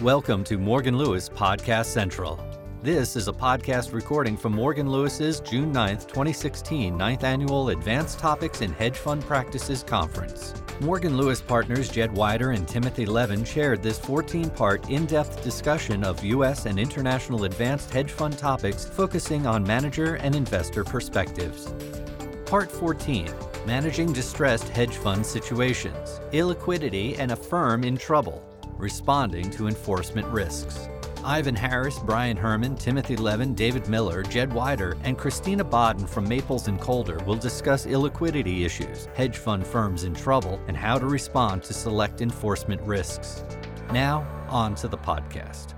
Welcome to Morgan Lewis Podcast Central. This is a podcast recording from Morgan Lewis's June 9th, 2016 9th Annual Advanced Topics in Hedge Fund Practices Conference. Morgan Lewis partners Jed Wider and Timothy Levin shared this 14-part in-depth discussion of U.S. and international advanced hedge fund topics focusing on manager and investor perspectives. Part 14, Managing Distressed Hedge Fund Situations, Illiquidity and a Firm in Trouble, Responding to Enforcement Risks. Ivan Harris, Brian Herman, Timothy Levin, David Miller, Jed Wider, and Christina Bodden from Maples and Calder will discuss illiquidity issues, hedge fund firms in trouble, and how to respond to select enforcement risks. Now, on to the podcast.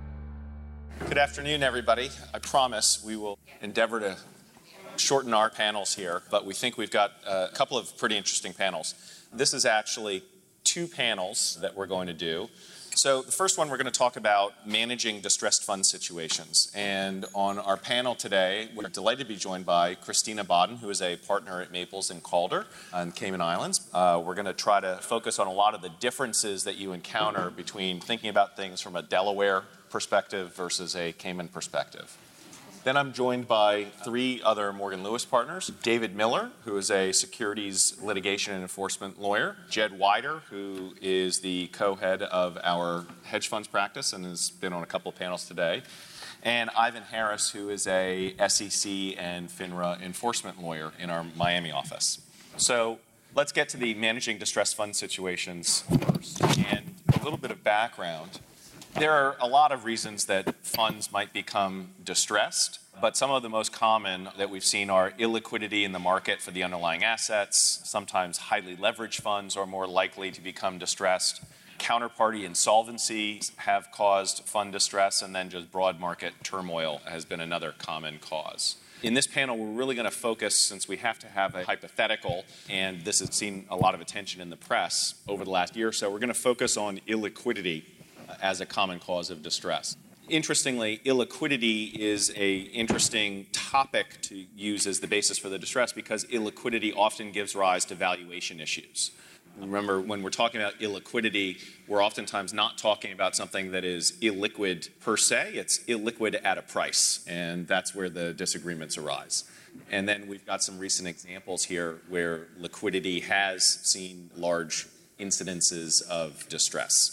Good afternoon, everybody. I promise we will endeavor to shorten our panels here, but we think we've got a couple of pretty interesting panels. This is actually two panels that we're going to do. So the first one, we're going to talk about managing distressed fund situations. And on our panel today, we're delighted to be joined by Christina Bodden, who is a partner at Maples and Calder on Cayman Islands. We're going to try to focus on a lot of the differences that you encounter between thinking about things from a Delaware perspective versus a Cayman perspective. Then I'm joined by three other Morgan Lewis partners. David Miller, who is a securities litigation and enforcement lawyer. Jed Wider, who is the co-head of our hedge funds practice and has been on a couple of panels today. And Ivan Harris, who is a SEC and FINRA enforcement lawyer in our Miami office. So let's get to the managing distressed fund situations first. And a little bit of background. There are a lot of reasons that funds might become distressed, but some of the most common that we've seen are illiquidity in the market for the underlying assets. Sometimes highly leveraged funds are more likely to become distressed. Counterparty insolvencies have caused fund distress, and then just broad market turmoil has been another common cause. In this panel, we're really going to focus, since we have to have a hypothetical, and this has seen a lot of attention in the press over the last year or so, we're going to focus on illiquidity as a common cause of distress. Interestingly, illiquidity is an interesting topic to use as the basis for the distress because illiquidity often gives rise to valuation issues. Remember, when we're talking about illiquidity, we're oftentimes not talking about something that is illiquid per se. It's illiquid at a price, and that's where the disagreements arise. And then we've got some recent examples here where liquidity has seen large incidences of distress.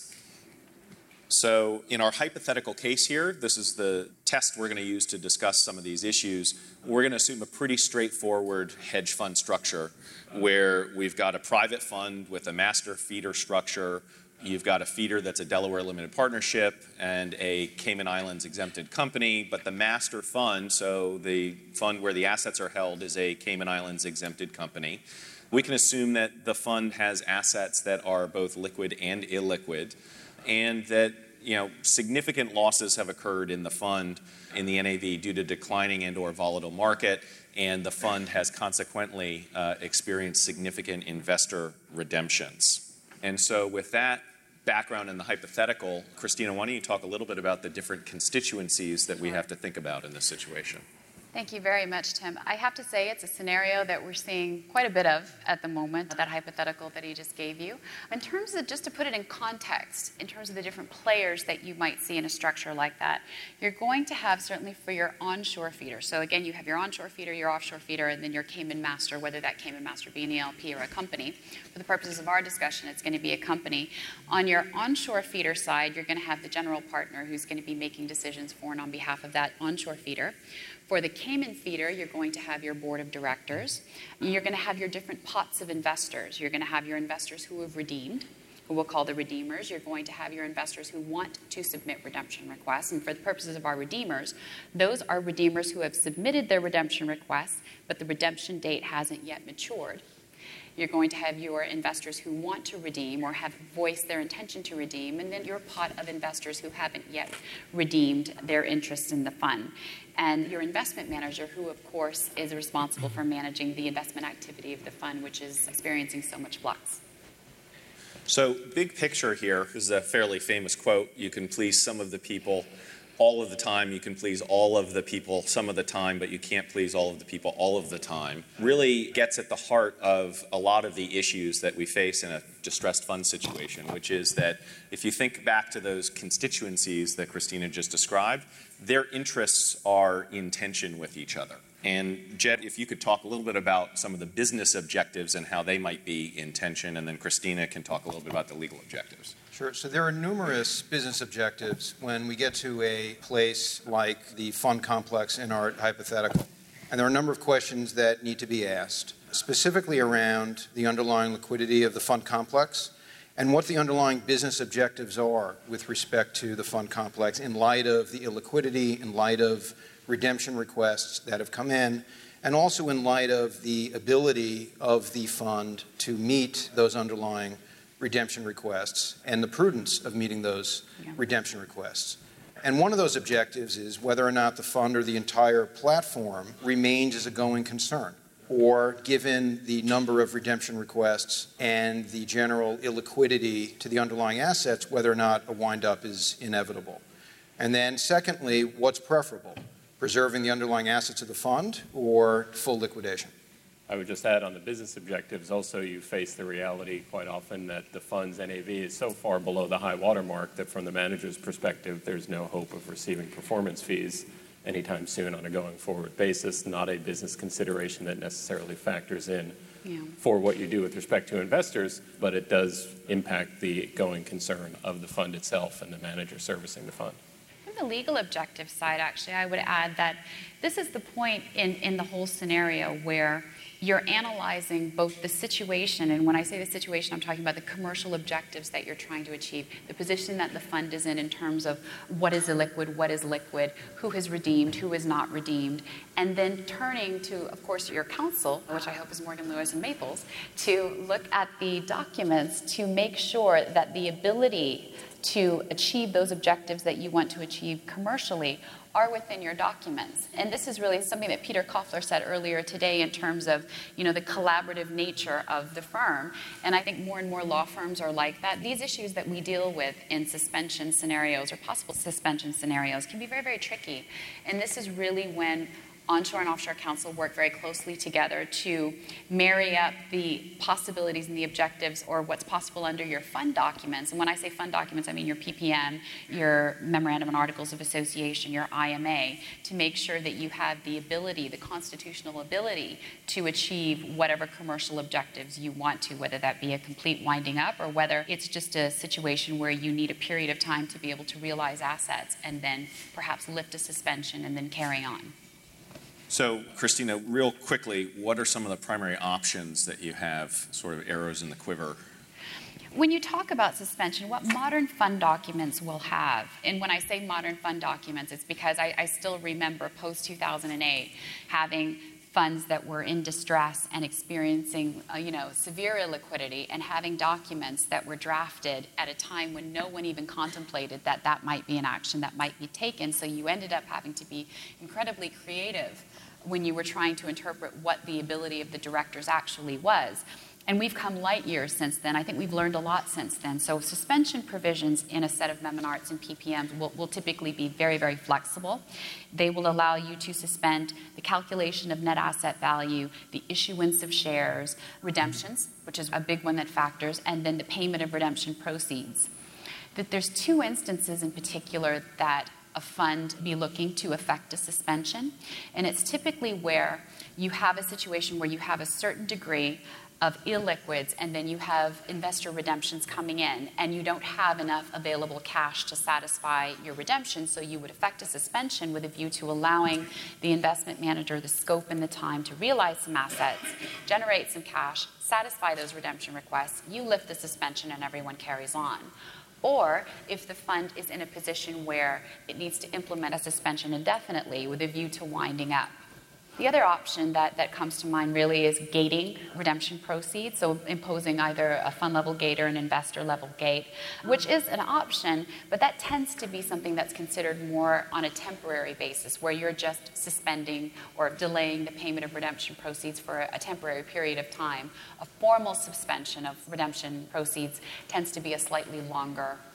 So in our hypothetical case here, this is the test we're going to use to discuss some of these issues. We're going to assume a pretty straightforward hedge fund structure where we've got a private fund with a master feeder structure. You've got a feeder that's a Delaware limited partnership and a Cayman Islands exempted company, but the master fund, so the fund where the assets are held, is a Cayman Islands exempted company. We can assume that the fund has assets that are both liquid and illiquid, and that significant losses have occurred in the fund in the NAV due to declining and/or volatile market, and the fund has consequently experienced significant investor redemptions. And so with that background in the hypothetical, Christina, why don't you talk a little bit about the different constituencies that we have to think about in this situation? Thank you very much, Tim. I have to say it's a scenario that we're seeing quite a bit of at the moment, that hypothetical that he just gave you. In terms of, just to put it in context, in terms of the different players that you might see in a structure like that, you're going to have, certainly for your onshore feeder. So again, you have your onshore feeder, your offshore feeder, and then your Cayman master, whether that Cayman master be an ELP or a company. For the purposes of our discussion, it's going to be a company. On your onshore feeder side, you're going to have the general partner who's going to be making decisions for and on behalf of that onshore feeder. For the Cayman feeder, you're going to have your board of directors. You're going to have your different pots of investors. You're going to have your investors who have redeemed, who we'll call the redeemers. You're going to have your investors who want to submit redemption requests. And for the purposes of our redeemers, those are redeemers who have submitted their redemption requests, but the redemption date hasn't yet matured. You're going to have your investors who want to redeem or have voiced their intention to redeem, and then your pot of investors who haven't yet redeemed their interest in the fund. And your investment manager, who, of course, is responsible for managing the investment activity of the fund, which is experiencing so much flux. So big picture here is a fairly famous quote. You can please some of the people all of the time, you can please all of the people some of the time, but you can't please all of the people all of the time, really gets at the heart of a lot of the issues that we face in a distressed fund situation, which is that if you think back to those constituencies that Christina just described, their interests are in tension with each other. And Jed, if you could talk a little bit about some of the business objectives and how they might be in tension, and then Christina can talk a little bit about the legal objectives. Sure. So there are numerous business objectives when we get to a place like the fund complex in our hypothetical. And there are a number of questions that need to be asked, specifically around the underlying liquidity of the fund complex and what the underlying business objectives are with respect to the fund complex in light of the illiquidity, in light of redemption requests that have come in, and also in light of the ability of the fund to meet those underlying redemption requests and the prudence of meeting those redemption requests. And one of those objectives is whether or not the fund or the entire platform remains as a going concern, or given the number of redemption requests and the general illiquidity to the underlying assets, whether or not a wind-up is inevitable. And then secondly, what's preferable, preserving the underlying assets of the fund or full liquidation? I would just add on the business objectives, also you face the reality quite often that the fund's NAV is so far below the high water mark that from the manager's perspective, there's no hope of receiving performance fees anytime soon on a going forward basis, not a business consideration that necessarily factors in for what you do with respect to investors, but it does impact the going concern of the fund itself and the manager servicing the fund. On the legal objective side, actually, I would add that this is the point in the whole scenario where you're analyzing both the situation, and when I say the situation, I'm talking about the commercial objectives that you're trying to achieve, the position that the fund is in terms of what is illiquid, what is liquid, who has redeemed, who is not redeemed, and then turning to, of course, your counsel, which I hope is Morgan Lewis and Maples, to look at the documents to make sure that the ability to achieve those objectives that you want to achieve commercially are within your documents. And this is really something that Peter Koffler said earlier today in terms of, the collaborative nature of the firm. And I think more and more law firms are like that. These issues that we deal with in suspension scenarios or possible suspension scenarios can be very, very tricky. And this is really when onshore and offshore counsel work very closely together to marry up the possibilities and the objectives or what's possible under your fund documents. And when I say fund documents, I mean your PPM, your Memorandum and Articles of Association, your IMA, to make sure that you have the ability, the constitutional ability, to achieve whatever commercial objectives you want to, whether that be a complete winding up or whether it's just a situation where you need a period of time to be able to realize assets and then perhaps lift a suspension and then carry on. So, Christina, real quickly, what are some of the primary options that you have, sort of arrows in the quiver? When you talk about suspension, what modern fund documents will have, and when I say modern fund documents, it's because I still remember post-2008 having funds that were in distress and experiencing, severe illiquidity and having documents that were drafted at a time when no one even contemplated that might be an action that might be taken. So you ended up having to be incredibly creative when you were trying to interpret what the ability of the directors actually was. And we've come light years since then. I think we've learned a lot since then. So suspension provisions in a set of mem and arts and PPMs will typically be very, very flexible. They will allow you to suspend the calculation of net asset value, the issuance of shares, redemptions, which is a big one that factors, and then the payment of redemption proceeds. That there's two instances in particular that a fund be looking to effect a suspension. And it's typically where you have a situation where you have a certain degree of illiquids and then you have investor redemptions coming in and you don't have enough available cash to satisfy your redemption, so you would effect a suspension with a view to allowing the investment manager the scope and the time to realize some assets, generate some cash, satisfy those redemption requests, you lift the suspension and everyone carries on. Or if the fund is in a position where it needs to implement a suspension indefinitely with a view to winding up. The other option that comes to mind really is gating redemption proceeds, so imposing either a fund-level gate or an investor-level gate, which is an option, but that tends to be something that's considered more on a temporary basis, where you're just suspending or delaying the payment of redemption proceeds for a temporary period of time. A formal suspension of redemption proceeds tends to be a slightly longer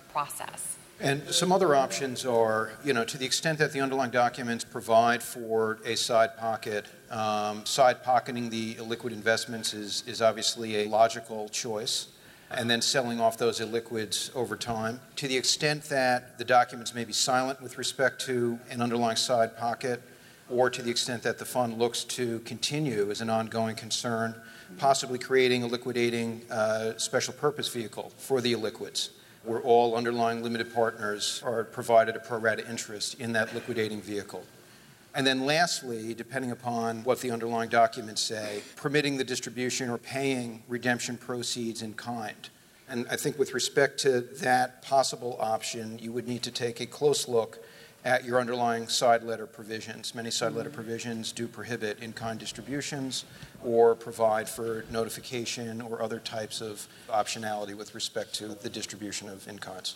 process. And some other options are, to the extent that the underlying documents provide for a side pocket, side pocketing the illiquid investments is obviously a logical choice, and then selling off those illiquids over time. To the extent that the documents may be silent with respect to an underlying side pocket, or to the extent that the fund looks to continue as an ongoing concern, possibly creating a liquidating special purpose vehicle for the illiquids, where all underlying limited partners are provided a pro rata interest in that liquidating vehicle. And then lastly, depending upon what the underlying documents say, permitting the distribution or paying redemption proceeds in kind. And I think with respect to that possible option, you would need to take a close look at your underlying side letter provisions. Many side letter provisions do prohibit in-kind distributions or provide for notification or other types of optionality with respect to the distribution of in-kinds.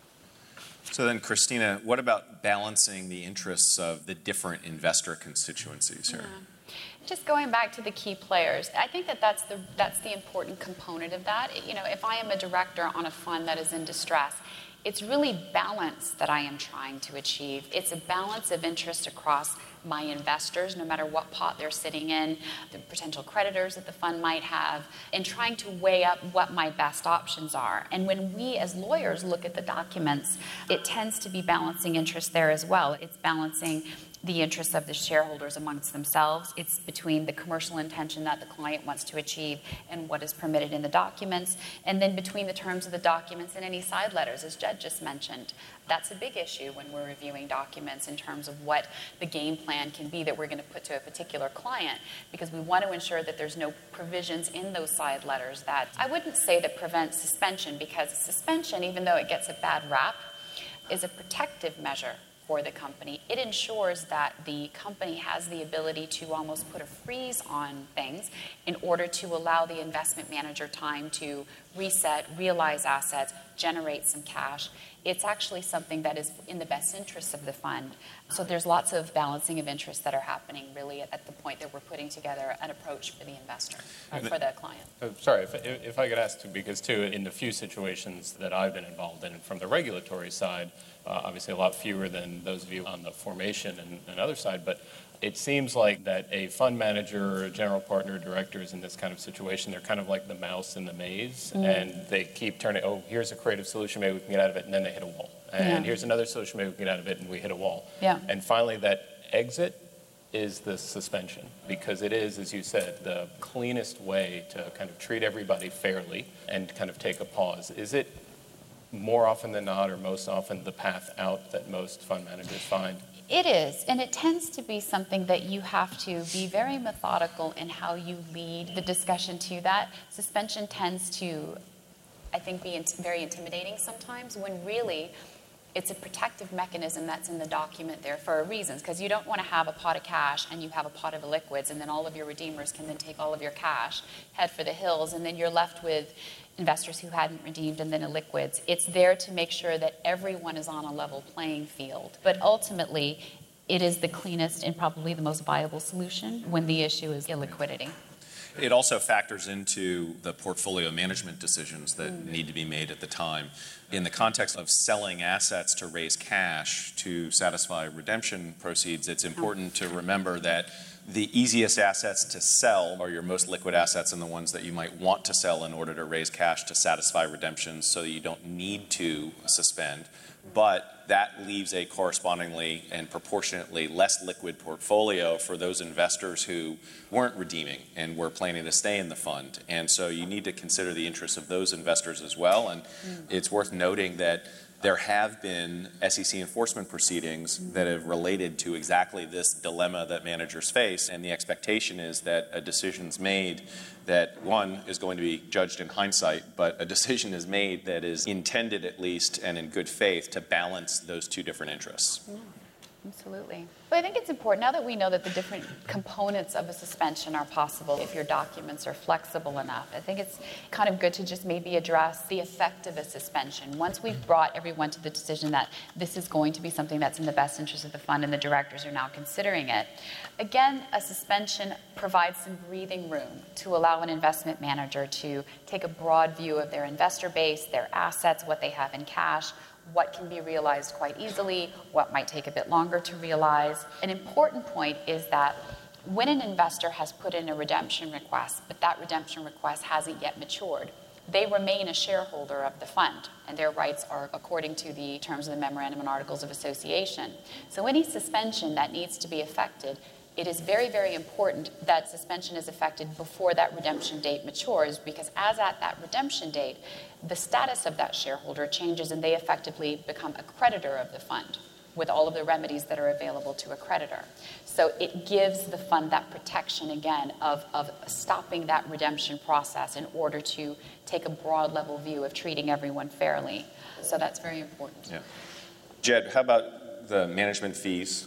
So then, Christina, what about balancing the interests of the different investor constituencies here? Yeah. Just going back to the key players, I think that's the important component of that. If I am a director on a fund that is in distress, it's really balance that I am trying to achieve. It's a balance of interest across my investors, no matter what pot they're sitting in, the potential creditors that the fund might have, and trying to weigh up what my best options are. And when we as lawyers look at the documents, it tends to be balancing interest there as well. It's balancing the interests of the shareholders amongst themselves. It's between the commercial intention that the client wants to achieve and what is permitted in the documents, and then between the terms of the documents and any side letters, as Jed just mentioned. That's a big issue when we're reviewing documents in terms of what the game plan can be that we're going to put to a particular client, because we want to ensure that there's no provisions in those side letters that I wouldn't say that prevent suspension, because suspension, even though it gets a bad rap, is a protective measure for the company. It ensures that the company has the ability to almost put a freeze on things in order to allow the investment manager time to reset, realize assets, generate some cash. It's actually something that is in the best interest of the fund. So there's lots of balancing of interests that are happening really at the point that we're putting together an approach for the investor, for the client. Sorry, if I could ask too, because too, in the few situations that I've been involved in from the regulatory side, obviously a lot fewer than those of you on the formation and other side, but it seems like that a fund manager or a general partner, directors in this kind of situation, they're kind of like the mouse in the maze, and they keep turning, here's a creative solution, maybe we can get out of it, and then they hit a wall. And here's another solution, maybe we can get out of it, and we hit a wall. Yeah. And finally, that exit is the suspension, because it is, as you said, the cleanest way to kind of treat everybody fairly and kind of take a pause. Is it more often than not, or most often, the path out that most fund managers find? It is, and it tends to be something that you have to be very methodical in how you lead the discussion to that. Suspension tends to, I think, be very intimidating sometimes, when really it's a protective mechanism that's in the document there for a reason, because you don't want to have a pot of cash and you have a pot of liquids, and then all of your redeemers can then take all of your cash, head for the hills, and then you're left with investors who hadn't redeemed and then illiquids. It's there to make sure that everyone is on a level playing field. But ultimately, it is the cleanest and probably the most viable solution when the issue is illiquidity. It also factors into the portfolio management decisions that need to be made at the time. In the context of selling assets to raise cash to satisfy redemption proceeds, it's important to remember that the easiest assets to sell are your most liquid assets and the ones that you might want to sell in order to raise cash to satisfy redemptions so that you don't need to suspend. But that leaves a correspondingly and proportionately less liquid portfolio for those investors who weren't redeeming and were planning to stay in the fund. And so you need to consider the interests of those investors as well. And it's worth noting that there have been SEC enforcement proceedings that have related to exactly this dilemma that managers face, and the expectation is that a decision's made that, one, is going to be judged in hindsight, but a decision is made that is intended, at least, and in good faith, to balance those two different interests. Absolutely. But I think it's important, now that we know that the different components of a suspension are possible if your documents are flexible enough, I think it's kind of good to just maybe address the effect of a suspension. Once we've brought everyone to the decision that this is going to be something that's in the best interest of the fund and the directors are now considering it, again, a suspension provides some breathing room to allow an investment manager to take a broad view of their investor base, their assets, what they have in cash, what can be realized quite easily, what might take a bit longer to realize. An important point is that when an investor has put in a redemption request, but that redemption request hasn't yet matured, they remain a shareholder of the fund, and their rights are according to the terms of the Memorandum and Articles of Association. So any suspension that needs to be effected, it is very, very important that suspension is effected before that redemption date matures, because as at that redemption date, the status of that shareholder changes and they effectively become a creditor of the fund with all of the remedies that are available to a creditor. So it gives the fund that protection, again, of stopping that redemption process in order to take a broad level view of treating everyone fairly. So that's very important. Yeah. Jed, how about the management fees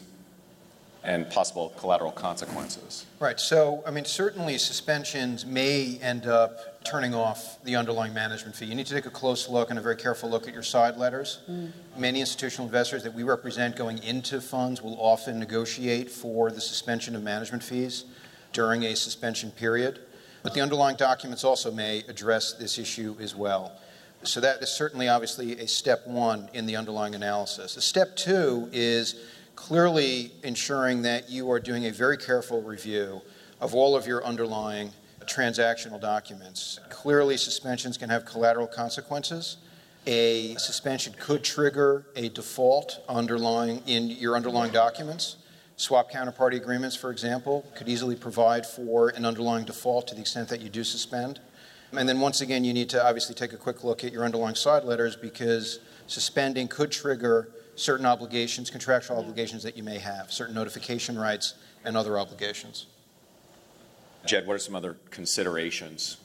and possible collateral consequences? Right. So, certainly suspensions may end up turning off the underlying management fee. You need to take a close look and a very careful look at your side letters. Many institutional investors that we represent going into funds will often negotiate for the suspension of management fees during a suspension period. But the underlying documents also may address this issue as well. So that is certainly, obviously, a step one in the underlying analysis. A step two is clearly ensuring that you are doing a very careful review of all of your underlying transactional documents. Clearly, suspensions can have collateral consequences. A suspension could trigger a default in your underlying documents. Swap counterparty agreements, for example, could easily provide for an underlying default to the extent that you do suspend. And then once again, you need to obviously take a quick look at your underlying side letters, because suspending could trigger certain obligations, contractual obligations that you may have, certain notification rights and other obligations. Jed, what are some other considerations?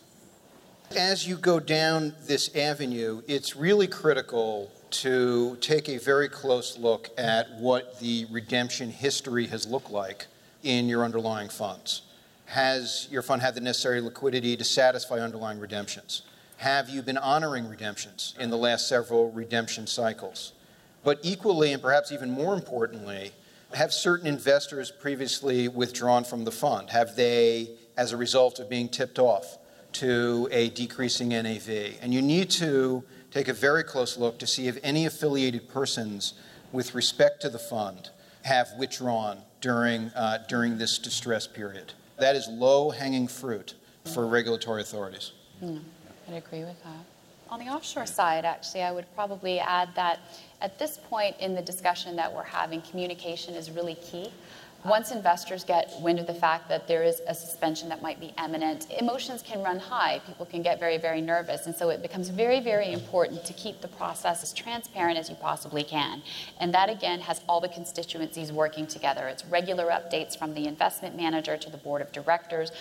As you go down this avenue, it's really critical to take a very close look at what the redemption history has looked like in your underlying funds. Has your fund had the necessary liquidity to satisfy underlying redemptions? Have you been honoring redemptions in the last several redemption cycles? But equally, and perhaps even more importantly, have certain investors previously withdrawn from the fund? Have they, as a result of being tipped off to a decreasing NAV? And you need to take a very close look to see if any affiliated persons with respect to the fund have withdrawn during this distress period. That is low-hanging fruit for regulatory authorities. I'd agree with that. On the offshore side, actually, I would probably add that at this point in the discussion that we're having, communication is really key. Once investors get wind of the fact that there is a suspension that might be imminent, emotions can run high. People can get very, very nervous. And so it becomes very, very important to keep the process as transparent as you possibly can. And that, again, has all the constituencies working together. It's regular updates from the investment manager to the board of directors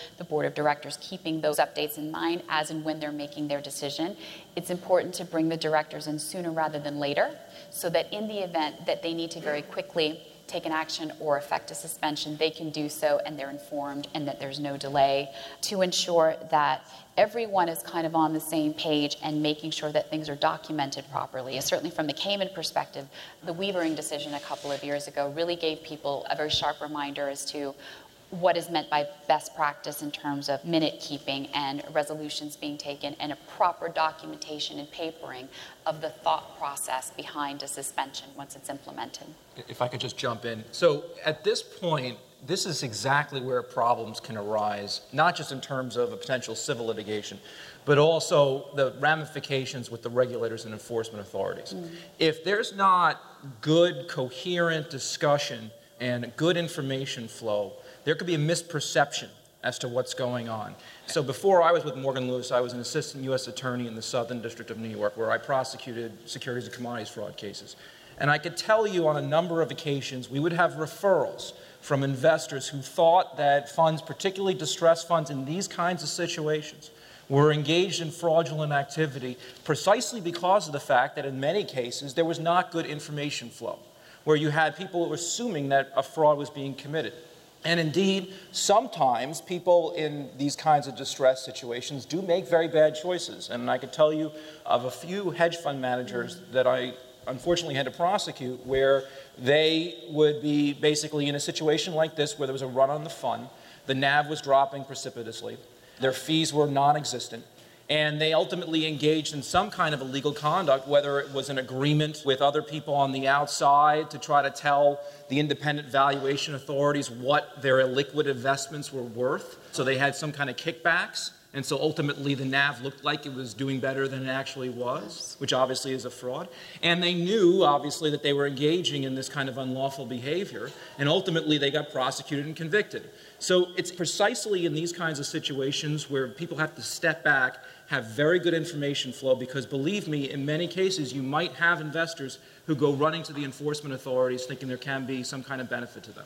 keeping those updates in mind as and when they're making their decision. It's important to bring the directors in sooner rather than later, so that in the event that they need to very quickly take an action or effect a suspension, they can do so and they're informed and that there's no delay, to ensure that everyone is kind of on the same page and making sure that things are documented properly. And certainly from the Cayman perspective, the Weavering decision a couple of years ago really gave people a very sharp reminder as to what is meant by best practice in terms of minute keeping and resolutions being taken and a proper documentation and papering of the thought process behind a suspension once it's implemented. If I could just jump in. So at this point, this is exactly where problems can arise, not just in terms of a potential civil litigation, but also the ramifications with the regulators and enforcement authorities. If there's not good, coherent discussion and good information flow, there could be a misperception as to what's going on. So before I was with Morgan Lewis, I was an assistant U.S. attorney in the Southern District of New York, where I prosecuted securities and commodities fraud cases. And I could tell you on a number of occasions, we would have referrals from investors who thought that funds, particularly distressed funds in these kinds of situations, were engaged in fraudulent activity precisely because of the fact that in many cases there was not good information flow, where you had people assuming that a fraud was being committed. And indeed, sometimes people in these kinds of distress situations do make very bad choices. And I could tell you of a few hedge fund managers that I unfortunately had to prosecute where they would be basically in a situation like this where there was a run on the fund, the NAV was dropping precipitously, their fees were non-existent, and they ultimately engaged in some kind of illegal conduct, whether it was an agreement with other people on the outside to try to tell the independent valuation authorities what their illiquid investments were worth. So they had some kind of kickbacks. And so ultimately the NAV looked like it was doing better than it actually was, which obviously is a fraud. And they knew, obviously, that they were engaging in this kind of unlawful behavior. And ultimately they got prosecuted and convicted. So it's precisely in these kinds of situations where people have to step back, have very good information flow, because believe me, in many cases you might have investors who go running to the enforcement authorities thinking there can be some kind of benefit to them.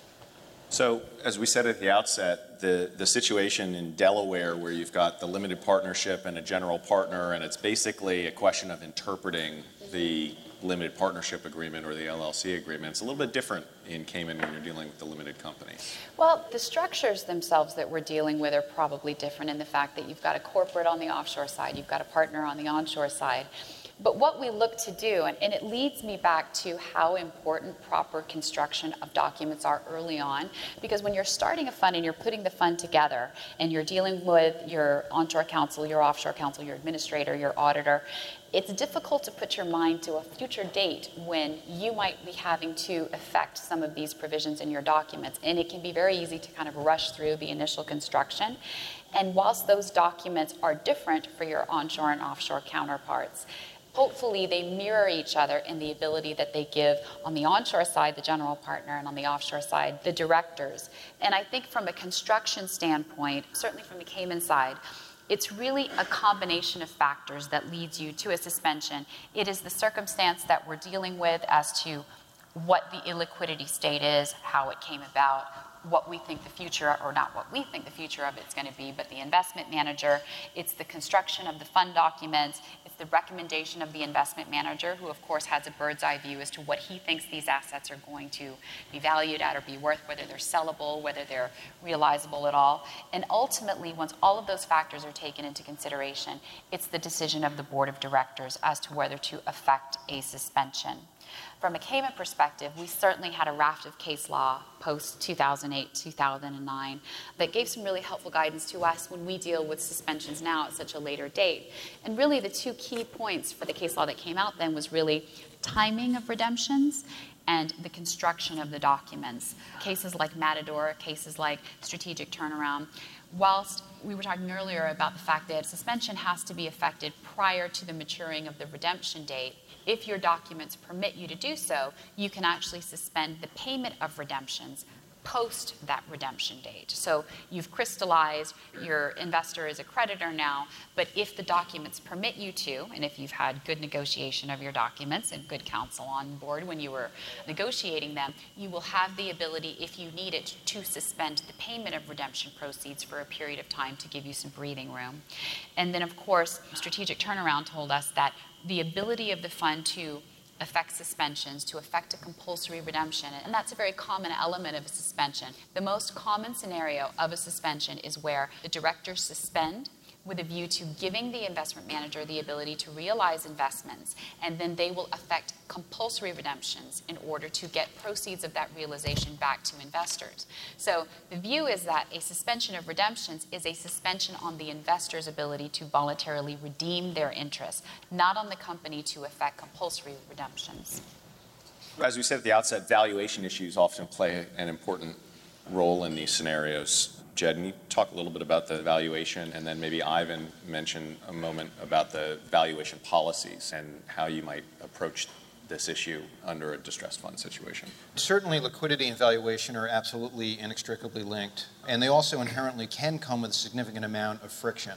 So, as we said at the outset, the situation in Delaware where you've got the limited partnership and a general partner, and it's basically a question of interpreting the limited partnership agreement or the LLC agreement. It's a little bit different in Cayman when you're dealing with the limited company. Well, the structures themselves that we're dealing with are probably different in the fact that you've got a corporate on the offshore side, you've got a partner on the onshore side. But what we look to do, and it leads me back to how important proper construction of documents are early on, because when you're starting a fund and you're putting the fund together and you're dealing with your onshore counsel, your offshore counsel, your administrator, your auditor, it's difficult to put your mind to a future date when you might be having to affect some of these provisions in your documents. And it can be very easy to kind of rush through the initial construction. And whilst those documents are different for your onshore and offshore counterparts, hopefully they mirror each other in the ability that they give on the onshore side, the general partner, and on the offshore side, the directors. And I think from a construction standpoint, certainly from the Cayman side, it's really a combination of factors that leads you to a suspension. It is the circumstance that we're dealing with as to what the illiquidity state is, how it came about, what we think the future, or not what we think the future of it's going to be, but the investment manager. It's the construction of the fund documents. It's the recommendation of the investment manager, who of course has a bird's eye view as to what he thinks these assets are going to be valued at or be worth, whether they're sellable, whether they're realizable at all. And ultimately, once all of those factors are taken into consideration, it's the decision of the board of directors as to whether to effect a suspension. From a Cayman perspective, we certainly had a raft of case law post-2008, 2009 that gave some really helpful guidance to us when we deal with suspensions now at such a later date. And really the two key points for the case law that came out then was really timing of redemptions and the construction of the documents. Cases like Matador, cases like Strategic Turnaround, whilst we were talking earlier about the fact that suspension has to be effected prior to the maturing of the redemption date, if your documents permit you to do so, you can actually suspend the payment of redemptions post that redemption date. So you've crystallized, your investor is a creditor now, but if the documents permit you to, and if you've had good negotiation of your documents and good counsel on board when you were negotiating them, you will have the ability, if you need it, to suspend the payment of redemption proceeds for a period of time to give you some breathing room. And then, of course, Strategic Turnaround told us that the ability of the fund to affect suspensions, to affect a compulsory redemption, and that's a very common element of a suspension. The most common scenario of a suspension is where the directors suspend with a view to giving the investment manager the ability to realize investments, and then they will affect compulsory redemptions in order to get proceeds of that realization back to investors. So the view is that a suspension of redemptions is a suspension on the investor's ability to voluntarily redeem their interest, not on the company to affect compulsory redemptions. As we said at the outset, valuation issues often play an important role in these scenarios. Jed, can you talk a little bit about the valuation, and then maybe Ivan mention a moment about the valuation policies and how you might approach this issue under a distressed fund situation? Certainly liquidity and valuation are absolutely inextricably linked, and they also inherently can come with a significant amount of friction.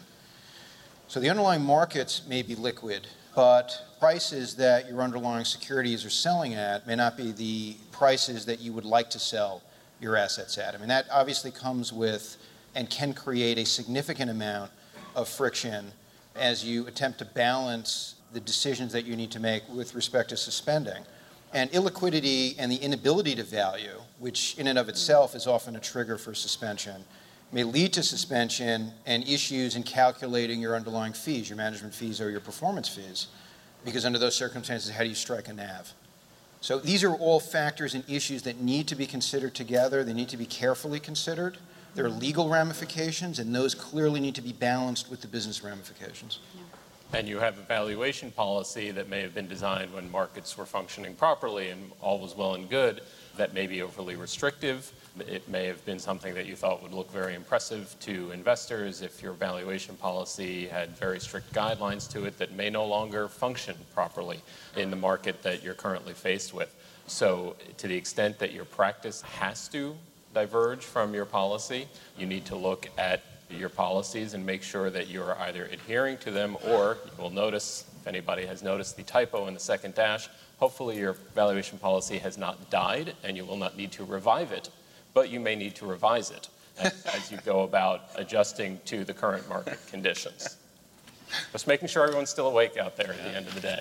So the underlying markets may be liquid, but prices that your underlying securities are selling at may not be the prices that you would like to sell your assets at. I mean, that obviously comes with and can create a significant amount of friction as you attempt to balance the decisions that you need to make with respect to suspending. And illiquidity and the inability to value, which in and of itself is often a trigger for suspension, may lead to suspension and issues in calculating your underlying fees, your management fees or your performance fees, because under those circumstances, how do you strike a NAV? So these are all factors and issues that need to be considered together. They need to be carefully considered. There are legal ramifications, and those clearly need to be balanced with the business ramifications. And you have a valuation policy that may have been designed when markets were functioning properly and all was well and good that may be overly restrictive. It may have been something that you thought would look very impressive to investors if your valuation policy had very strict guidelines to it that may no longer function properly in the market that you're currently faced with. So to the extent that your practice has to diverge from your policy, you need to look at your policies and make sure that you're either adhering to them, or you will notice, if anybody has noticed the typo in the second dash, hopefully your valuation policy has not died and you will not need to revive it, but you may need to revise it as you go about adjusting to the current market conditions. Just making sure everyone's still awake out there at the end of the day.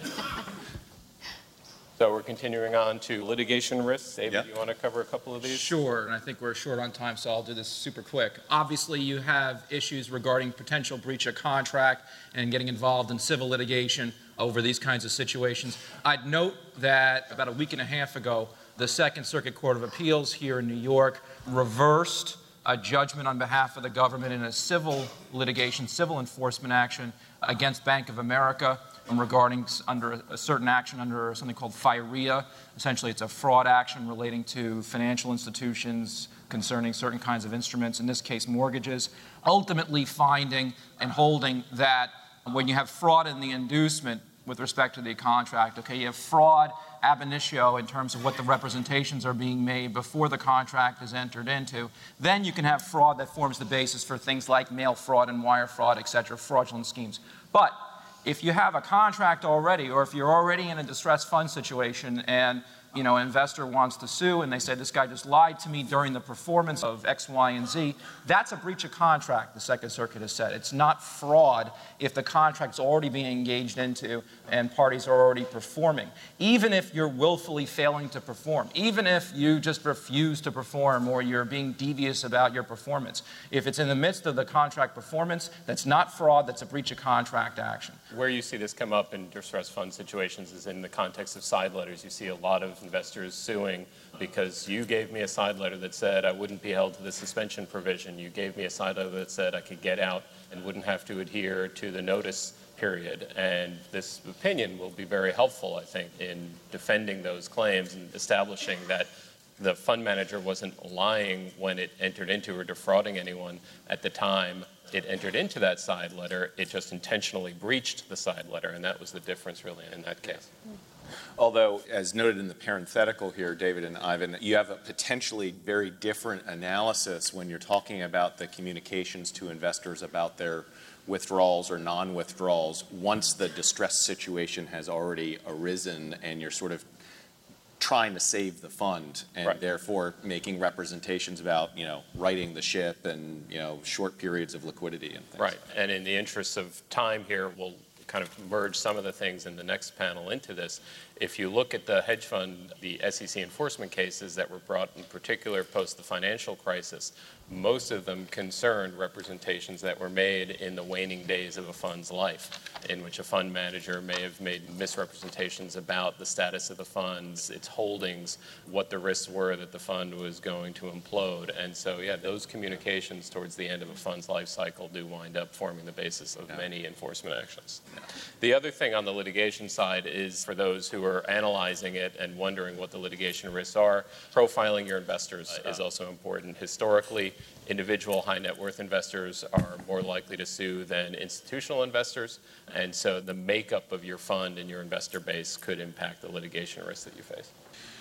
So we're continuing on to litigation risks. David, you want to cover a couple of these? Sure, and I think we're short on time, so I'll do this super quick. Obviously, you have issues regarding potential breach of contract and getting involved in civil litigation over these kinds of situations. I'd note that about a week and a half ago, the Second Circuit Court of Appeals here in New York reversed a judgment on behalf of the government in a civil litigation, civil enforcement action against Bank of America regarding under a certain action under something called FIREA. Essentially, it's a fraud action relating to financial institutions concerning certain kinds of instruments, in this case mortgages, ultimately finding and holding that when you have fraud in the inducement with respect to the contract, okay, you have fraud ab initio in terms of what the representations are being made before the contract is entered into, then you can have fraud that forms the basis for things like mail fraud and wire fraud, et cetera, fraudulent schemes. But if you have a contract already, or if you're already in a distressed fund situation and an investor wants to sue and they say, this guy just lied to me during the performance of X, Y, and Z, that's a breach of contract, the Second Circuit has said. It's not fraud if the contract's already being engaged into and parties are already performing. Even if you're willfully failing to perform, even if you just refuse to perform or you're being devious about your performance, if it's in the midst of the contract performance, that's not fraud, that's a breach of contract action. Where you see this come up in distressed fund situations is in the context of side letters. You see a lot of investors suing because you gave me a side letter that said I wouldn't be held to the suspension provision. You gave me a side letter that said I could get out and wouldn't have to adhere to the notice period. And this opinion will be very helpful, I think, in defending those claims and establishing that the fund manager wasn't lying when it entered into or defrauding anyone at the time it entered into that side letter. It just intentionally breached the side letter, and that was the difference really in that case. Although, as noted in the parenthetical here, David and Ivan, you have a potentially very different analysis when you're talking about the communications to investors about their withdrawals or non-withdrawals once the distress situation has already arisen and you're sort of trying to save the fund and therefore making representations about, righting the ship and, short periods of liquidity and things. Right. And in the interest of time here, we'll kind of merge some of the things in the next panel into this. If you look at the hedge fund, the SEC enforcement cases that were brought in particular post the financial crisis, most of them concerned representations that were made in the waning days of a fund's life, in which a fund manager may have made misrepresentations about the status of the funds, its holdings, what the risks were that the fund was going to implode. And so, those communications towards the end of a fund's life cycle do wind up forming the basis of many enforcement actions. The other thing on the litigation side is, for those who are analyzing it and wondering what the litigation risks are, profiling your investors is also important. Historically, individual high net worth investors are more likely to sue than institutional investors, and so the makeup of your fund and your investor base could impact the litigation risks that you face.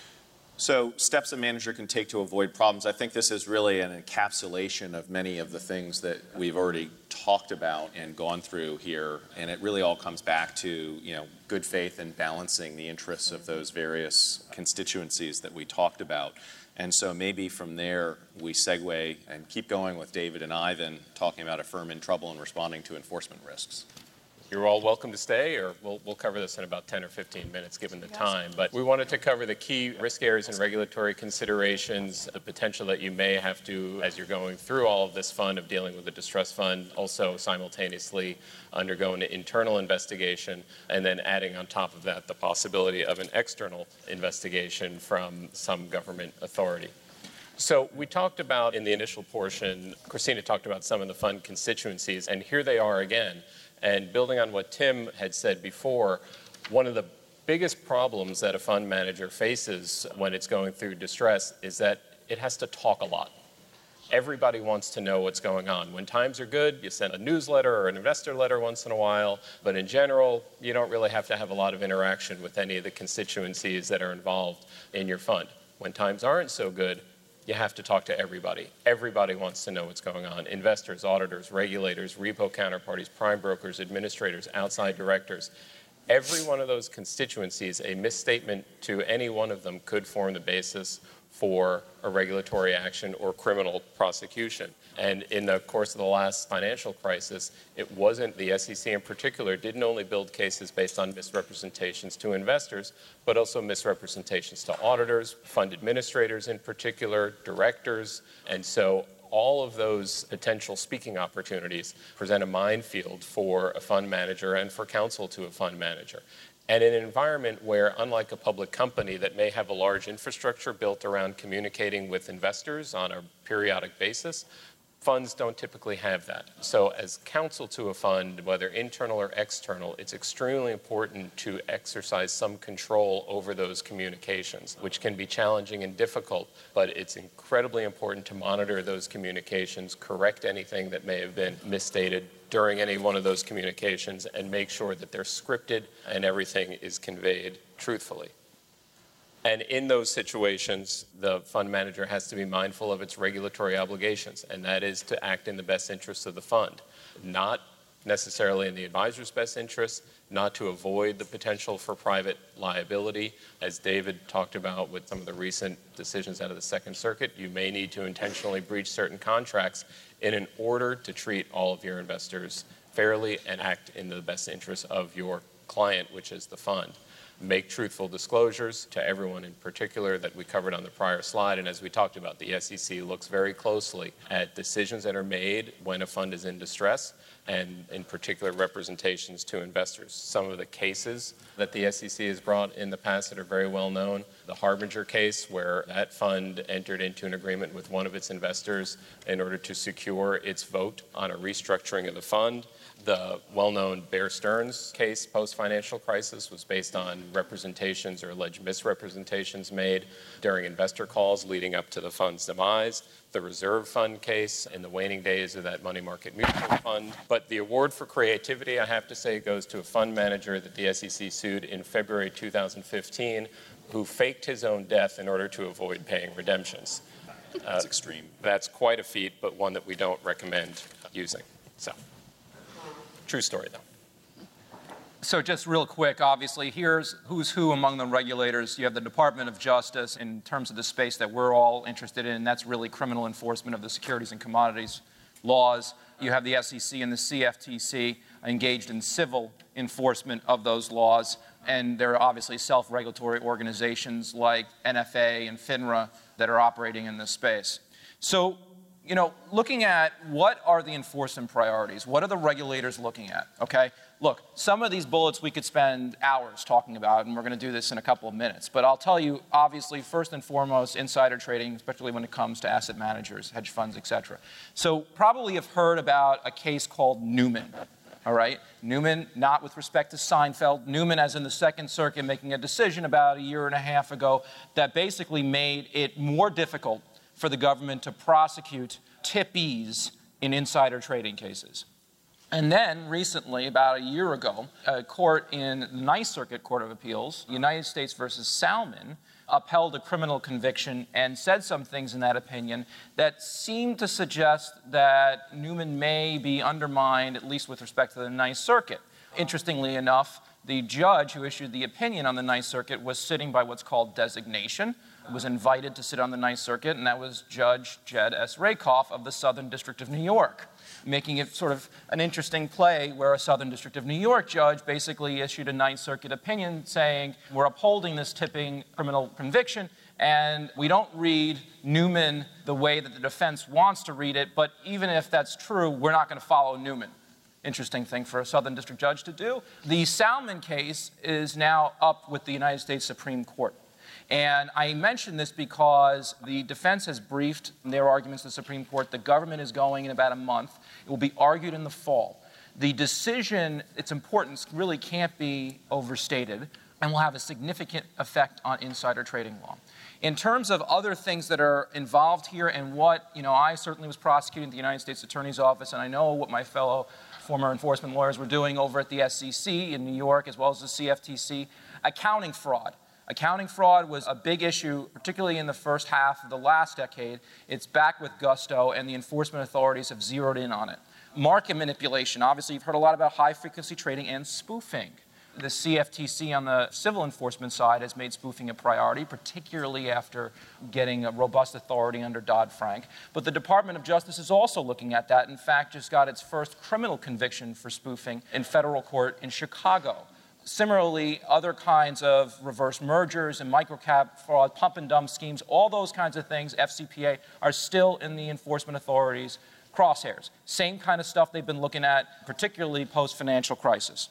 So steps a manager can take to avoid problems. I think this is really an encapsulation of many of the things that we've already talked about and gone through here. And it really all comes back to, good faith and balancing the interests of those various constituencies that we talked about. And so maybe from there we segue and keep going with David and Ivan talking about a firm in trouble and responding to enforcement risks. You're all welcome to stay, or we'll cover this in about 10 or 15 minutes, given the time. But we wanted to cover the key risk areas and regulatory considerations, the potential that you may have to, as you're going through all of this fun of dealing with a distress fund, also simultaneously undergo an internal investigation, and then adding on top of that the possibility of an external investigation from some government authority. So we talked about, in the initial portion, Christina talked about some of the fund constituencies, and here they are again. And building on what Tim had said before, one of the biggest problems that a fund manager faces when it's going through distress is that it has to talk a lot. Everybody wants to know what's going on. When times are good, you send a newsletter or an investor letter once in a while, but in general, you don't really have to have a lot of interaction with any of the constituencies that are involved in your fund. When times aren't so good, you have to talk to everybody. Everybody wants to know what's going on. Investors, auditors, regulators, repo counterparties, prime brokers, administrators, outside directors. Every one of those constituencies, a misstatement to any one of them could form the basis for a regulatory action or criminal prosecution. And in the course of the last financial crisis, it wasn't, the SEC in particular, didn't only build cases based on misrepresentations to investors, but also misrepresentations to auditors, fund administrators in particular, directors. And so all of those potential speaking opportunities present a minefield for a fund manager and for counsel to a fund manager. And in an environment where, unlike a public company that may have a large infrastructure built around communicating with investors on a periodic basis, funds don't typically have that. So as counsel to a fund, whether internal or external, it's extremely important to exercise some control over those communications, which can be challenging and difficult, but it's incredibly important to monitor those communications, correct anything that may have been misstated during any one of those communications, and make sure that they're scripted and everything is conveyed truthfully. And in those situations, the fund manager has to be mindful of its regulatory obligations, and that is to act in the best interests of the fund, not necessarily in the advisor's best interest, not to avoid the potential for private liability. As David talked about with some of the recent decisions out of the Second Circuit, you may need to intentionally breach certain contracts in order to treat all of your investors fairly and act in the best interest of your client, which is the fund. Make truthful disclosures to everyone in particular that we covered on the prior slide. And as we talked about, the SEC looks very closely at decisions that are made when a fund is in distress, and in particular representations to investors. Some of the cases that the SEC has brought in the past that are very well known, the Harbinger case, where that fund entered into an agreement with one of its investors in order to secure its vote on a restructuring of the fund. The well-known Bear Stearns case post-financial crisis was based on representations or alleged misrepresentations made during investor calls leading up to the fund's demise. The reserve fund case in the waning days of that money market mutual fund. But the award for creativity, I have to say, goes to a fund manager that the SEC sued in February 2015 who faked his own death in order to avoid paying redemptions. That's extreme. That's quite a feat, but one that we don't recommend using. So, true story, though. So just real quick, obviously, here's who's who among the regulators. You have the Department of Justice in terms of the space that we're all interested in, and that's really criminal enforcement of the securities and commodities laws. You have the SEC and the CFTC engaged in civil enforcement of those laws, and there are obviously self-regulatory organizations like NFA and FINRA that are operating in this space. So, looking at what are the enforcement priorities, what are the regulators looking at, okay? Look, some of these bullets we could spend hours talking about, and we're going to do this in a couple of minutes. But I'll tell you, obviously, first and foremost, insider trading, especially when it comes to asset managers, hedge funds, et cetera. So probably have heard about a case called Newman, all right? Newman, not with respect to Seinfeld. Newman, as in the Second Circuit, making a decision about a year and a half ago that basically made it more difficult for the government to prosecute tippees in insider trading cases. And then recently, about a year ago, a court in the Ninth Circuit Court of Appeals, United States versus Salmon, upheld a criminal conviction and said some things in that opinion that seemed to suggest that Newman may be undermined, at least with respect to the Ninth Circuit. Interestingly enough, The judge who issued the opinion on the Ninth Circuit was sitting by what's called designation, was invited to sit on the Ninth Circuit, and that was Judge Jed S. Rakoff of the Southern District of New York, making it sort of an interesting play where a Southern District of New York judge basically issued a Ninth Circuit opinion saying, we're upholding this tipping criminal conviction, and we don't read Newman the way that the defense wants to read it, but even if that's true, we're not going to follow Newman. Interesting thing for a Southern District judge to do. The Salmon case is now up with the United States Supreme Court. And I mention this because the defense has briefed their arguments to the Supreme Court. The government is going in about a month. It will be argued in the fall. The decision, its importance really can't be overstated and will have a significant effect on insider trading law. In terms of other things that are involved here and what, I certainly was prosecuting at the United States Attorney's Office, and I know what my fellow former enforcement lawyers were doing over at the SEC in New York as well as the CFTC, accounting fraud. Accounting fraud was a big issue, particularly in the first half of the last decade. It's back with gusto, and the enforcement authorities have zeroed in on it. Market manipulation. Obviously, you've heard a lot about high-frequency trading and spoofing. The CFTC on the civil enforcement side has made spoofing a priority, particularly after getting a robust authority under Dodd-Frank. But the Department of Justice is also looking at that. In fact, just got its first criminal conviction for spoofing in federal court in Chicago. Similarly, other kinds of reverse mergers and microcap fraud, pump and dump schemes, all those kinds of things, FCPA, are still in the enforcement authorities' crosshairs. Same kind of stuff they've been looking at, particularly post-financial crisis.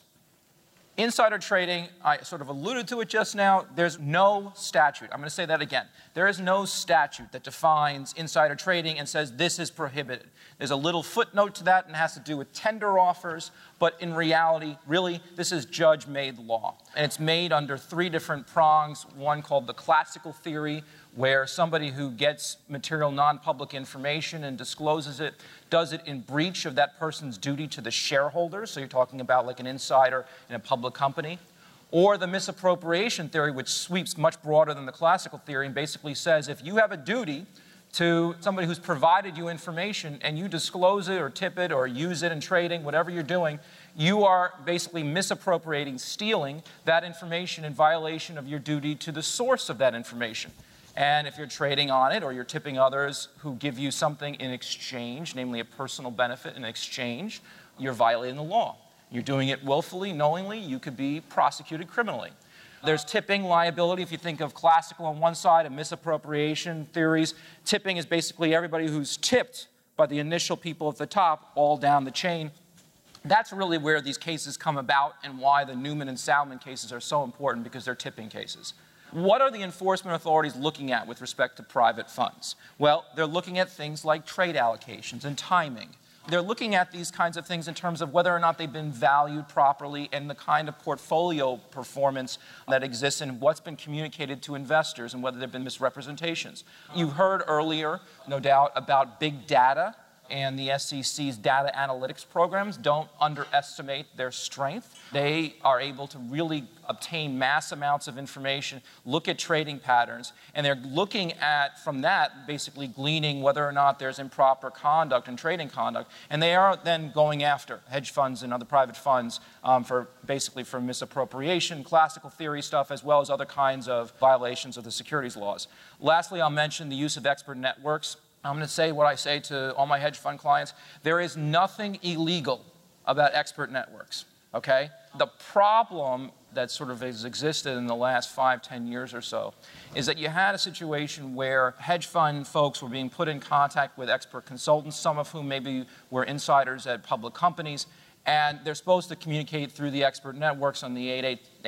Insider trading, I sort of alluded to it just now. There's no statute. I'm going to say that again. There is no statute that defines insider trading and says this is prohibited. There's a little footnote to that and it has to do with tender offers, but in reality, really, this is judge-made law. And it's made under three different prongs, one called the classical theory, where somebody who gets material non-public information and discloses it does it in breach of that person's duty to the shareholders, so you're talking about like an insider in a public company, or the misappropriation theory, which sweeps much broader than the classical theory and basically says if you have a duty to somebody who's provided you information and you disclose it or tip it or use it in trading, whatever you're doing, you are basically misappropriating, stealing that information in violation of your duty to the source of that information. And if you're trading on it or you're tipping others who give you something in exchange, namely a personal benefit in exchange, you're violating the law. You're doing it willfully, knowingly, you could be prosecuted criminally. There's tipping liability. If you think of classical on one side and misappropriation theories, tipping is basically everybody who's tipped by the initial people at the top all down the chain. That's really where these cases come about and why the Newman and Salmon cases are so important, because they're tipping cases. What are the enforcement authorities looking at with respect to private funds? Well, they're looking at things like trade allocations and timing. They're looking at these kinds of things in terms of whether or not they've been valued properly and the kind of portfolio performance that exists and what's been communicated to investors and whether there have been misrepresentations. You heard earlier, no doubt, about big data and the SEC's data analytics programs. Don't underestimate their strength. They are able to really obtain mass amounts of information, look at trading patterns, and they're looking at, from that, basically gleaning whether or not there's improper conduct and trading conduct. And they are then going after hedge funds and other private funds for misappropriation, classical theory stuff, as well as other kinds of violations of the securities laws. Lastly, I'll mention the use of expert networks. I'm going to say what I say to all my hedge fund clients. There is nothing illegal about expert networks, okay? The problem that sort of has existed in the last 5-10 years or so is that you had a situation where hedge fund folks were being put in contact with expert consultants, some of whom maybe were insiders at public companies, and they're supposed to communicate through the expert networks on the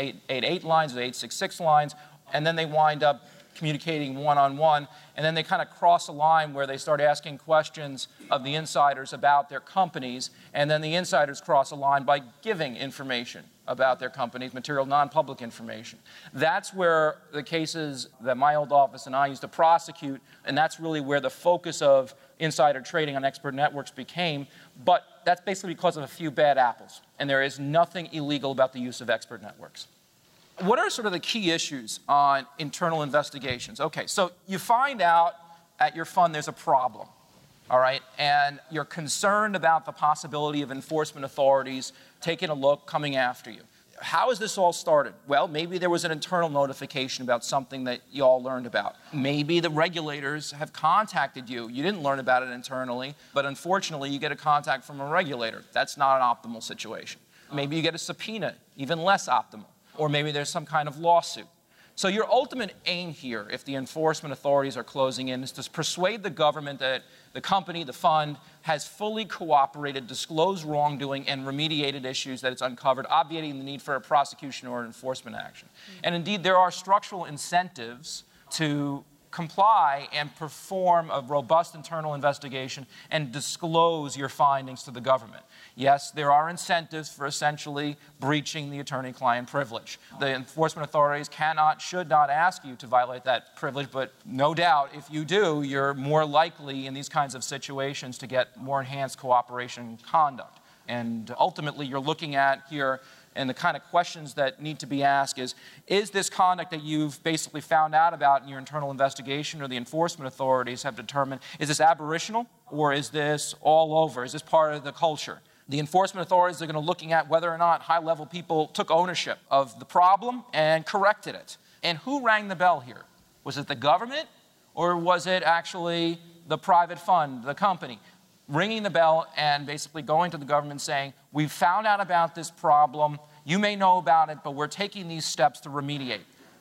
888 lines, the 866 lines, and then they wind up communicating one-on-one, and then they kind of cross a line where they start asking questions of the insiders about their companies, and then the insiders cross a line by giving information about their companies, material non-public information. That's where the cases that my old office and I used to prosecute, and that's really where the focus of insider trading on expert networks became, but that's basically because of a few bad apples, and there is nothing illegal about the use of expert networks. What are sort of the key issues on internal investigations? Okay, so you find out at your fund there's a problem, all right? And you're concerned about the possibility of enforcement authorities taking a look, coming after you. How has this all started? Well, maybe there was an internal notification about something that you all learned about. Maybe the regulators have contacted you. You didn't learn about it internally, but unfortunately you get a contact from a regulator. That's not an optimal situation. Maybe you get a subpoena, even less optimal. Or maybe there's some kind of lawsuit. So your ultimate aim here, if the enforcement authorities are closing in, is to persuade the government that the company, the fund, has fully cooperated, disclosed wrongdoing, and remediated issues that it's uncovered, obviating the need for a prosecution or enforcement action. And indeed, there are structural incentives to comply and perform a robust internal investigation and disclose your findings to the government. Yes, there are incentives for essentially breaching the attorney-client privilege. The enforcement authorities should not ask you to violate that privilege, but no doubt if you do, you're more likely in these kinds of situations to get more enhanced cooperation conduct. And ultimately, you're looking at here, and the kind of questions that need to be asked is this conduct that you've basically found out about in your internal investigation or the enforcement authorities have determined, is this aberrational or is this all over? Is this part of the culture? The enforcement authorities are going to be looking at whether or not high-level people took ownership of the problem and corrected it. And who rang the bell here? Was it the government or was it actually the private fund, the company? Ringing the bell and basically going to the government saying, we've found out about this problem, you may know about it, but we're taking these steps to remediate.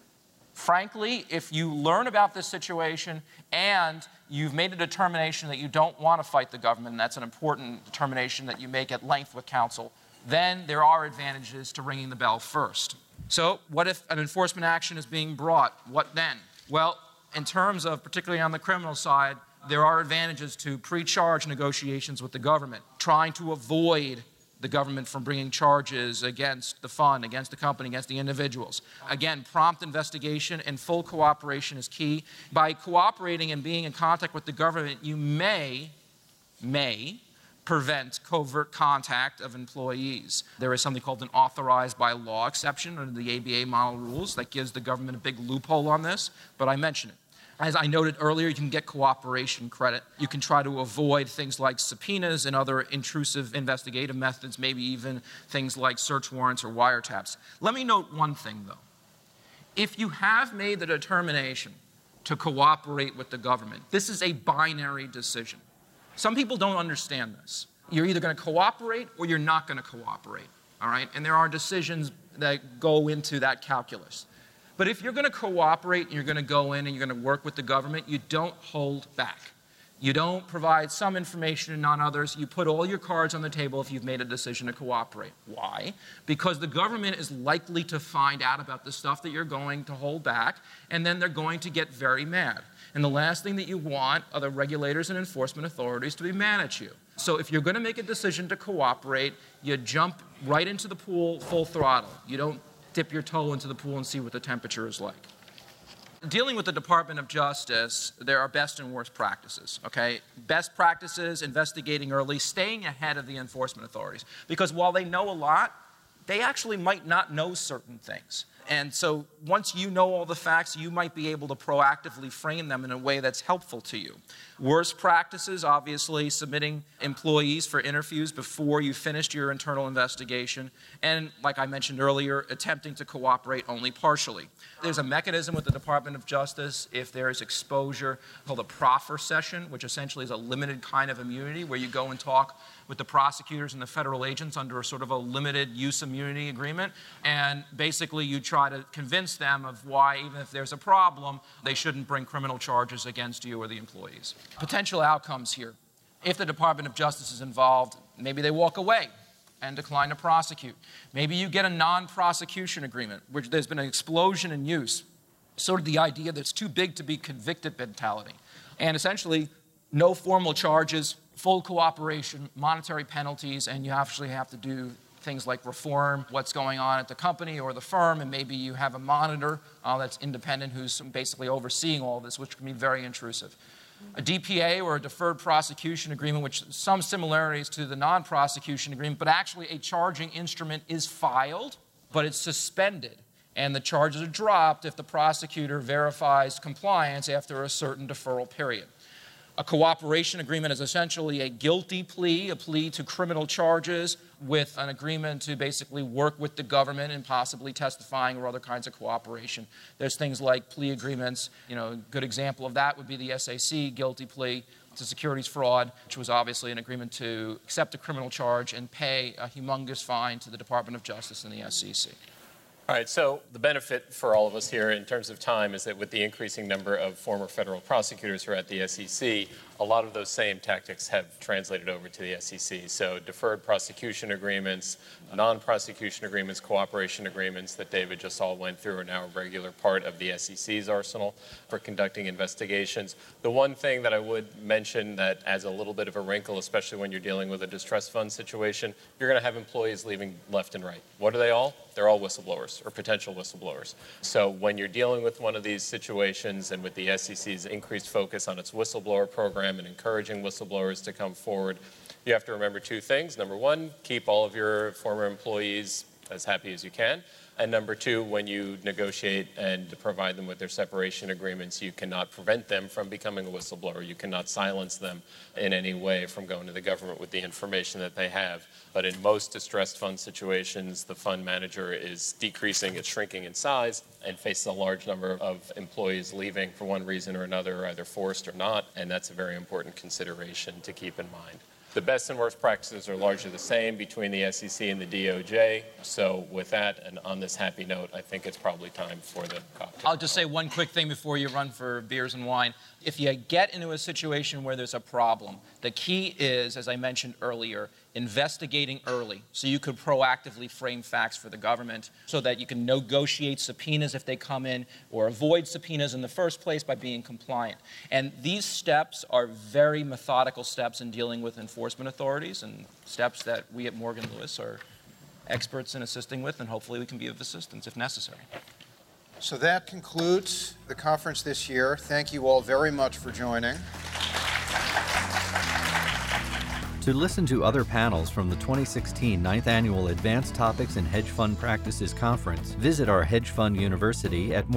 Frankly, if you learn about this situation and you've made a determination that you don't want to fight the government, and that's an important determination that you make at length with counsel, then there are advantages to ringing the bell first. So what if an enforcement action is being brought? What then? Well, in terms of, particularly on the criminal side, there are advantages to pre-charge negotiations with the government, trying to avoid the government from bringing charges against the fund, against the company, against the individuals. Again, prompt investigation and full cooperation is key. By cooperating and being in contact with the government, you may prevent covert contact of employees. There is something called an authorized by law exception under the ABA model rules that gives the government a big loophole on this, but I mention it. As I noted earlier, you can get cooperation credit. You can try to avoid things like subpoenas and other intrusive investigative methods, maybe even things like search warrants or wiretaps. Let me note one thing, though. If you have made the determination to cooperate with the government, this is a binary decision. Some people don't understand this. You're either going to cooperate or you're not going to cooperate, all right? And there are decisions that go into that calculus. But if you're going to cooperate and you're going to go in and you're going to work with the government, you don't hold back. You don't provide some information and not others. You put all your cards on the table if you've made a decision to cooperate. Why? Because the government is likely to find out about the stuff that you're going to hold back, and then they're going to get very mad. And the last thing that you want are the regulators and enforcement authorities to be mad at you. So if you're going to make a decision to cooperate, you jump right into the pool full throttle. You don't dip your toe into the pool and see what the temperature is like. Dealing with the Department of Justice, there are best and worst practices, okay? Best practices, investigating early, staying ahead of the enforcement authorities. Because while they know a lot, they actually might not know certain things. And so once you know all the facts, you might be able to proactively frame them in a way that's helpful to you. Worst practices, obviously, submitting employees for interviews before you finished your internal investigation. And like I mentioned earlier, attempting to cooperate only partially. There's a mechanism with the Department of Justice if there is exposure called a proffer session, which essentially is a limited kind of immunity where you go and talk with the prosecutors and the federal agents under a sort of a limited use immunity agreement. And basically you try to convince them of why, even if there's a problem, they shouldn't bring criminal charges against you or the employees. Potential outcomes here. If the Department of Justice is involved, maybe they walk away and decline to prosecute. Maybe you get a non-prosecution agreement, which there's been an explosion in use. Sort of the idea that it's too big to be convicted mentality. And essentially, no formal charges, full cooperation, monetary penalties, and you actually have to do things like reform what's going on at the company or the firm, and maybe you have a monitor that's independent who's basically overseeing all this, which can be very intrusive. A DPA or a deferred prosecution agreement, which some similarities to the non-prosecution agreement, but actually a charging instrument is filed, but it's suspended. And the charges are dropped if the prosecutor verifies compliance after a certain deferral period. A cooperation agreement is essentially a guilty plea, a plea to criminal charges with an agreement to basically work with the government and possibly testifying or other kinds of cooperation. There's things like plea agreements. A good example of that would be the SAC guilty plea to securities fraud, which was obviously an agreement to accept a criminal charge and pay a humongous fine to the Department of Justice and the SEC. All right, so the benefit for all of us here in terms of time is that with the increasing number of former federal prosecutors who are at the SEC, a lot of those same tactics have translated over to the SEC. So deferred prosecution agreements, non-prosecution agreements, cooperation agreements that David just all went through are now a regular part of the SEC's arsenal for conducting investigations. The one thing that I would mention that adds a little bit of a wrinkle, especially when you're dealing with a distress fund situation, you're going to have employees leaving left and right. What are they all? They're all whistleblowers or potential whistleblowers. So when you're dealing with one of these situations and with the SEC's increased focus on its whistleblower program and encouraging whistleblowers to come forward, you have to remember two things. Number one, keep all of your former employees as happy as you can. And number two, when you negotiate and provide them with their separation agreements, you cannot prevent them from becoming a whistleblower. You cannot silence them in any way from going to the government with the information that they have. But in most distressed fund situations, the fund manager is decreasing, it's shrinking in size, and faces a large number of employees leaving for one reason or another, either forced or not, and that's a very important consideration to keep in mind. The best and worst practices are largely the same between the SEC and the DOJ. So with that, and on this happy note, I think it's probably time for the cocktail. I'll just say one quick thing before you run for beers and wine. If you get into a situation where there's a problem, the key is, as I mentioned earlier, investigating early so you could proactively frame facts for the government so that you can negotiate subpoenas if they come in or avoid subpoenas in the first place by being compliant. And these steps are very methodical steps in dealing with enforcement authorities and steps that we at Morgan Lewis are experts in assisting with, and hopefully we can be of assistance if necessary. So that concludes the conference this year. Thank you all very much for joining. To listen to other panels from the 2016 9th Annual Advanced Topics in Hedge Fund Practices Conference, visit our Hedge Fund University at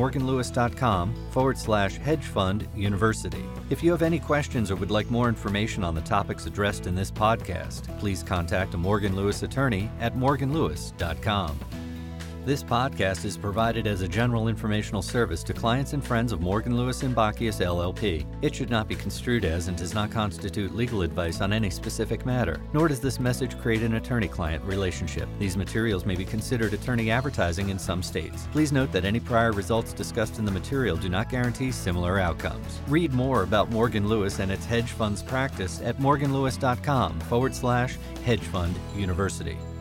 morganlewis.com/hedgefunduniversity. If you have any questions or would like more information on the topics addressed in this podcast, please contact a Morgan Lewis attorney at morganlewis.com. This podcast is provided as a general informational service to clients and friends of Morgan Lewis & Bockius LLP. It should not be construed as and does not constitute legal advice on any specific matter, nor does this message create an attorney-client relationship. These materials may be considered attorney advertising in some states. Please note that any prior results discussed in the material do not guarantee similar outcomes. Read more about Morgan Lewis and its hedge funds practice at morganlewis.com/hedgefunduniversity.